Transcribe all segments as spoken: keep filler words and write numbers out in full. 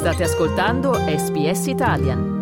State ascoltando S B S Italian.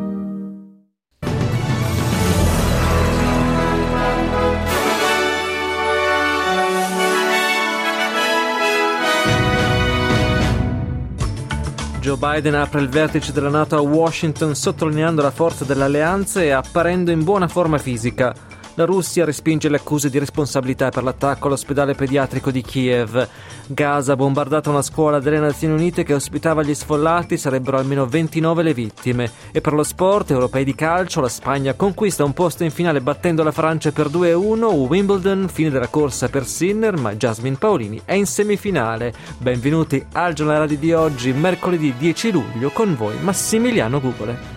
Joe Biden apre il vertice della NATO a Washington sottolineando la forza dell'alleanza e apparendo in buona forma fisica. La Russia respinge le accuse di responsabilità per l'attacco all'ospedale pediatrico di Kiev. Gaza ha bombardato una scuola delle Nazioni Unite che ospitava gli sfollati, sarebbero almeno ventinove le vittime. E per lo sport, europei di calcio, la Spagna conquista un posto in finale battendo la Francia per due a uno. Wimbledon, fine della corsa per Sinner, ma Jasmine Paolini è in semifinale. Benvenuti al giornale radio di oggi, mercoledì dieci luglio, con voi Massimiliano Gugole.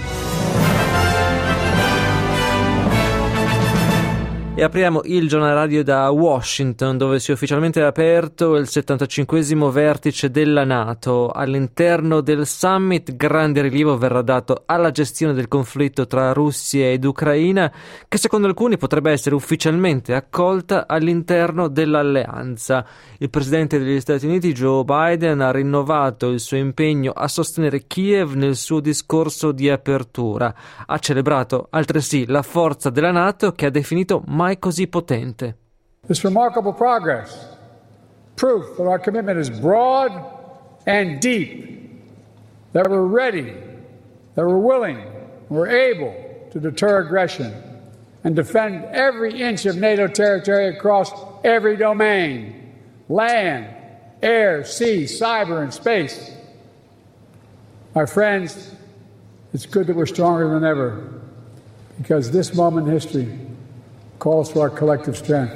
E apriamo il giornale radio da Washington, dove si è ufficialmente aperto il settantacinquesimo vertice della NATO. All'interno del summit grande rilievo verrà dato alla gestione del conflitto tra Russia ed Ucraina, che secondo alcuni potrebbe essere ufficialmente accolta all'interno dell'alleanza. Il presidente degli Stati Uniti, Joe Biden, ha rinnovato il suo impegno a sostenere Kiev nel suo discorso di apertura. Ha celebrato altresì la forza della NATO, che ha definito mai così potente. This remarkable progress, proof that our commitment is broad and deep, that we're ready, that we're willing, we're able to deter aggression and defend every inch of NATO territory across every domain, land, air, sea, cyber, and space. My friends, it's good that we're stronger than ever, because this moment in history calls for our collective strength.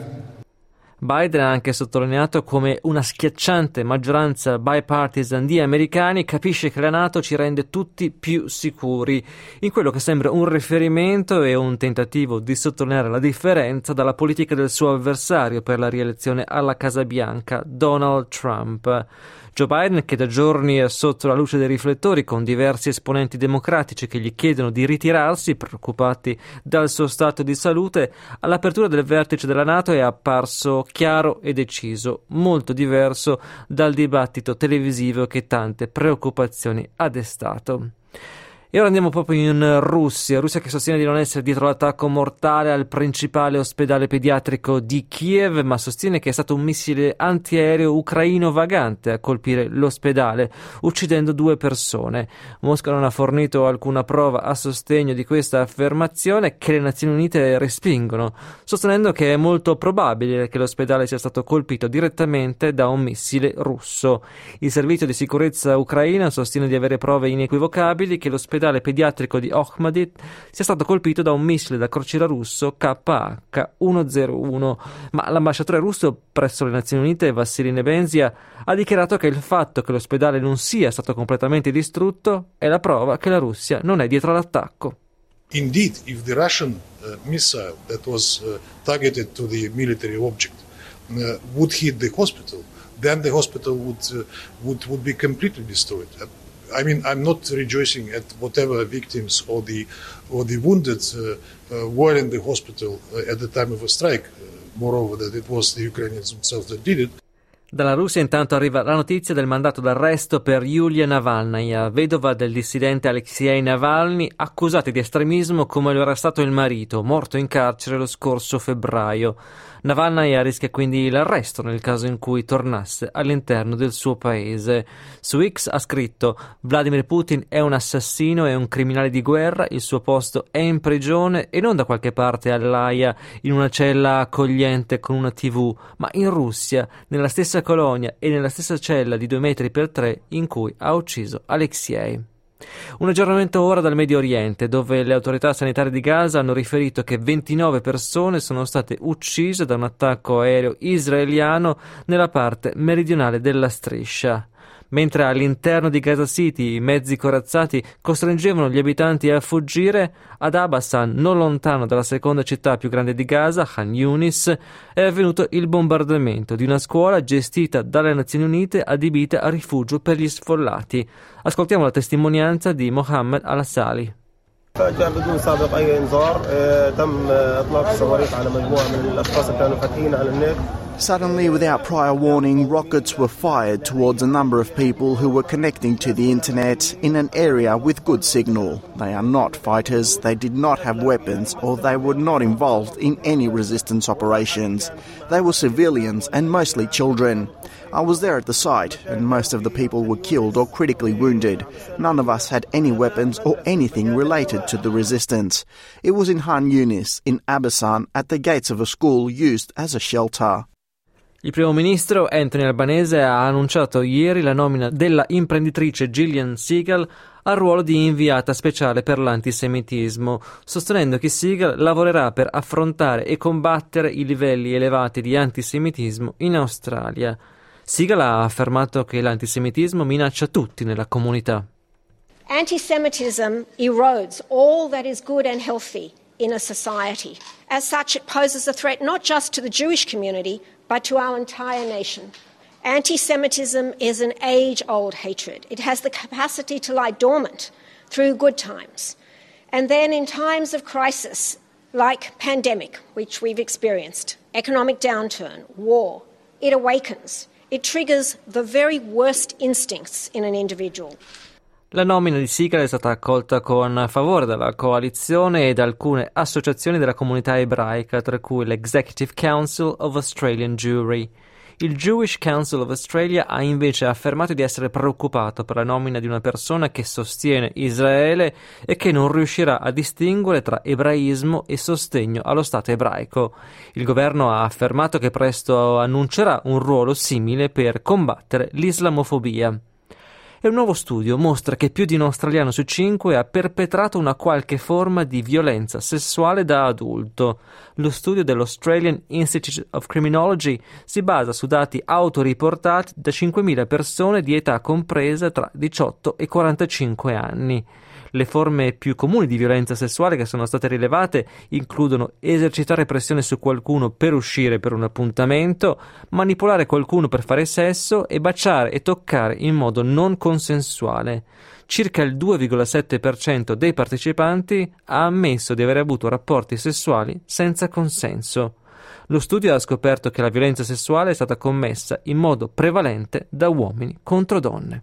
Biden ha anche sottolineato come una schiacciante maggioranza bipartisan di americani capisce che la NATO ci rende tutti più sicuri, in quello che sembra un riferimento e un tentativo di sottolineare la differenza dalla politica del suo avversario per la rielezione alla Casa Bianca, Donald Trump. Joe Biden, che da giorni è sotto la luce dei riflettori con diversi esponenti democratici che gli chiedono di ritirarsi, preoccupati dal suo stato di salute, all'apertura del vertice della NATO è apparso chiaro e deciso, molto diverso dal dibattito televisivo che tante preoccupazioni ha destato. E ora andiamo proprio in Russia, Russia che sostiene di non essere dietro l'attacco mortale al principale ospedale pediatrico di Kiev, ma sostiene che è stato un missile antiaereo ucraino vagante a colpire l'ospedale, uccidendo due persone. Mosca non ha fornito alcuna prova a sostegno di questa affermazione, che le Nazioni Unite respingono, sostenendo che è molto probabile che l'ospedale sia stato colpito direttamente da un missile russo. Il servizio di sicurezza ucraina sostiene di avere prove inequivocabili che l'ospedale pediatrico di Ohmydyt sia stato colpito da un missile da crociera russo K H centouno, ma l'ambasciatore russo presso le Nazioni Unite, Vassily Nebenzia, ha dichiarato che il fatto che l'ospedale non sia stato completamente distrutto è la prova che la Russia non è dietro all'attacco. Indeed, if the Russian uh, missile that was uh, targeted to the military object uh, would hit the hospital, then the hospital would uh, would would be completely destroyed. Uh, I mean, I'm not rejoicing at whatever victims or the or the wounded uh, uh, were in the hospital uh, at the time of a strike. Uh, moreover, that it was the Ukrainians themselves that did it. Dalla Russia intanto arriva la notizia del mandato d'arresto per Yulia Navalnaya, vedova del dissidente Alexei Navalny, accusata di estremismo come lo era stato il marito, morto in carcere lo scorso febbraio. Navalnaya rischia quindi l'arresto nel caso in cui tornasse all'interno del suo paese. Su X ha scritto: Vladimir Putin è un assassino e un criminale di guerra, il suo posto è in prigione e non da qualche parte all'Aia in una cella accogliente con una tivù, ma in Russia, nella stessa colonia e nella stessa cella di due metri per tre in cui ha ucciso Alexei. Un aggiornamento ora dal Medio Oriente, dove le autorità sanitarie di Gaza hanno riferito che ventinove persone sono state uccise da un attacco aereo israeliano nella parte meridionale della striscia. Mentre all'interno di Gaza City i mezzi corazzati costringevano gli abitanti a fuggire, ad Abasan, non lontano dalla seconda città più grande di Gaza, Khan Yunis, è avvenuto il bombardamento di una scuola gestita dalle Nazioni Unite adibita a rifugio per gli sfollati. Ascoltiamo la testimonianza di Mohammed Al-Assali. فجأة بدون سابق أي إنذار تم إطلاق الصواريخ على مجموعة من الأشخاص اللي كانوا فاتحين على النت Suddenly, without prior warning, rockets were fired towards a number of people who were connecting to the internet in an area with good signal. They are not fighters, they did not have weapons, or they were not involved in any resistance operations. They were civilians and mostly children. I was there at the site, and most of the people were killed or critically wounded. None of us had any weapons or anything related to the resistance. It was in Han Yunis, in Abasan, at the gates of a school used as a shelter. Il primo ministro Anthony Albanese ha annunciato ieri la nomina della imprenditrice Gillian Segal al ruolo di inviata speciale per l'antisemitismo, sostenendo che Segal lavorerà per affrontare e combattere i livelli elevati di antisemitismo in Australia. Segal ha affermato che l'antisemitismo minaccia tutti nella comunità. Antisemitism erodes all that is good and healthy in a society. As such, it poses a threat not just to the Jewish community, but to our entire nation. Anti-Semitism is an age-old hatred. It has the capacity to lie dormant through good times. And then in times of crisis, like pandemic, which we've experienced, economic downturn, war, it awakens. It triggers the very worst instincts in an individual. La nomina di Segal è stata accolta con favore dalla coalizione e da alcune associazioni della comunità ebraica, tra cui l'Executive Council of Australian Jewry. Il Jewish Council of Australia ha invece affermato di essere preoccupato per la nomina di una persona che sostiene Israele e che non riuscirà a distinguere tra ebraismo e sostegno allo Stato ebraico. Il governo ha affermato che presto annuncerà un ruolo simile per combattere l'islamofobia. E un nuovo studio mostra che più di un australiano su cinque ha perpetrato una qualche forma di violenza sessuale da adulto. Lo studio dell'Australian Institute of Criminology si basa su dati autoriportati da cinquemila persone di età compresa tra diciotto e quarantacinque anni. Le forme più comuni di violenza sessuale che sono state rilevate includono esercitare pressione su qualcuno per uscire per un appuntamento, manipolare qualcuno per fare sesso e baciare e toccare in modo non consensuale. Circa il due virgola sette per cento dei partecipanti ha ammesso di aver avuto rapporti sessuali senza consenso. Lo studio ha scoperto che la violenza sessuale è stata commessa in modo prevalente da uomini contro donne.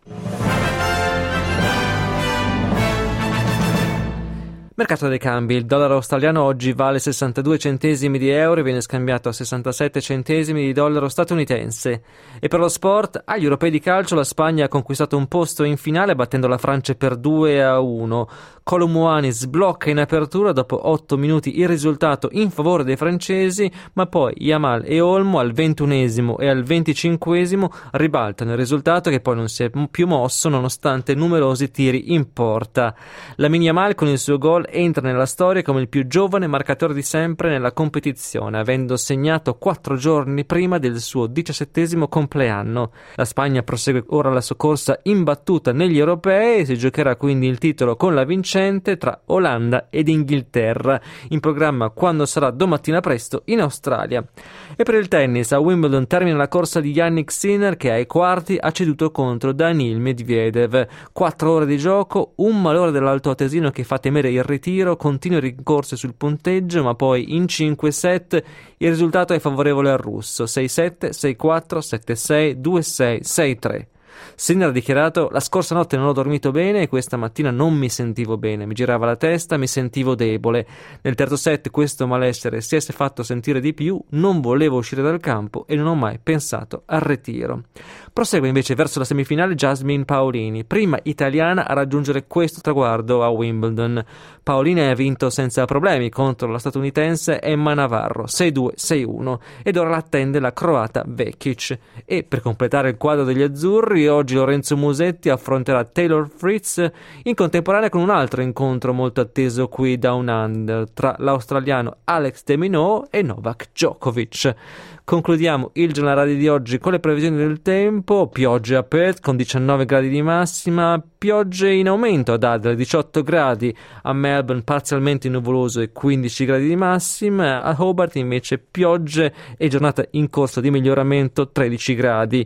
Mercato dei cambi. Il dollaro australiano oggi vale sessantadue centesimi di euro e viene scambiato a sessantasette centesimi di dollaro statunitense. E per lo sport, agli europei di calcio la Spagna ha conquistato un posto in finale battendo la Francia per due a uno. Kolo Muani sblocca in apertura dopo otto minuti il risultato in favore dei francesi, ma poi Yamal e Olmo al ventunesimo e al venticinquesimo ribaltano il risultato che poi non si è più mosso nonostante numerosi tiri in porta. Lamine Yamal con il suo gol entra nella storia come il più giovane marcatore di sempre nella competizione, avendo segnato quattro giorni prima del suo diciassettesimo compleanno. La Spagna prosegue ora la sua corsa imbattuta negli europei e si giocherà quindi il titolo con la vincente tra Olanda ed Inghilterra, in programma quando sarà domattina presto in Australia. E per il tennis, a Wimbledon termina la corsa di Jannik Sinner che ai quarti ha ceduto contro Daniil Medvedev. Quattro ore di gioco, un malore dell'altoatesino che fa temere il ritiro, continui rincorse sul punteggio, ma poi in cinque set il risultato è favorevole al russo, sei sette, sei quattro, sette sei, due sei, sei tre. Sinner ha dichiarato: la scorsa notte non ho dormito bene e questa mattina non mi sentivo bene, mi girava la testa, mi sentivo debole. Nel terzo set questo malessere si è fatto sentire di più, non volevo uscire dal campo e non ho mai pensato al ritiro. Prosegue invece verso la semifinale Jasmine Paolini, prima italiana a raggiungere questo traguardo a Wimbledon. Paolini ha vinto senza problemi contro la statunitense Emma Navarro, sei due, sei uno, ed ora l'attende la croata Vekic. E per completare il quadro degli azzurri, oggi Lorenzo Musetti affronterà Taylor Fritz in contemporanea con un altro incontro molto atteso qui Down Under tra l'australiano Alex de Minaur e Novak Djokovic. Concludiamo il giornale radio di oggi con le previsioni del tempo. Piogge a Perth con diciannove gradi di massima, piogge in aumento ad Adelaide diciotto gradi, a Melbourne parzialmente nuvoloso e quindici gradi di massima, a Hobart invece piogge e giornata in corso di miglioramento tredici gradi.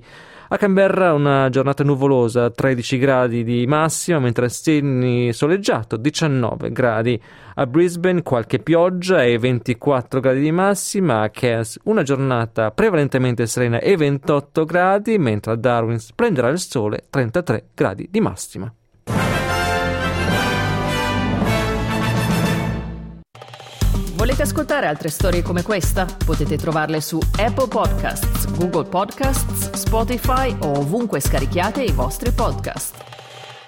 A Canberra una giornata nuvolosa, tredici gradi di massima, mentre a Sydney soleggiato, diciannove gradi. A Brisbane qualche pioggia e ventiquattro gradi di massima. A Cairns una giornata prevalentemente serena e ventotto gradi, mentre a Darwin splenderà il sole, trentatré gradi di massima. Volete ascoltare altre storie come questa? Potete trovarle su Apple Podcasts, Google Podcasts, Spotify o ovunque scarichiate i vostri podcast.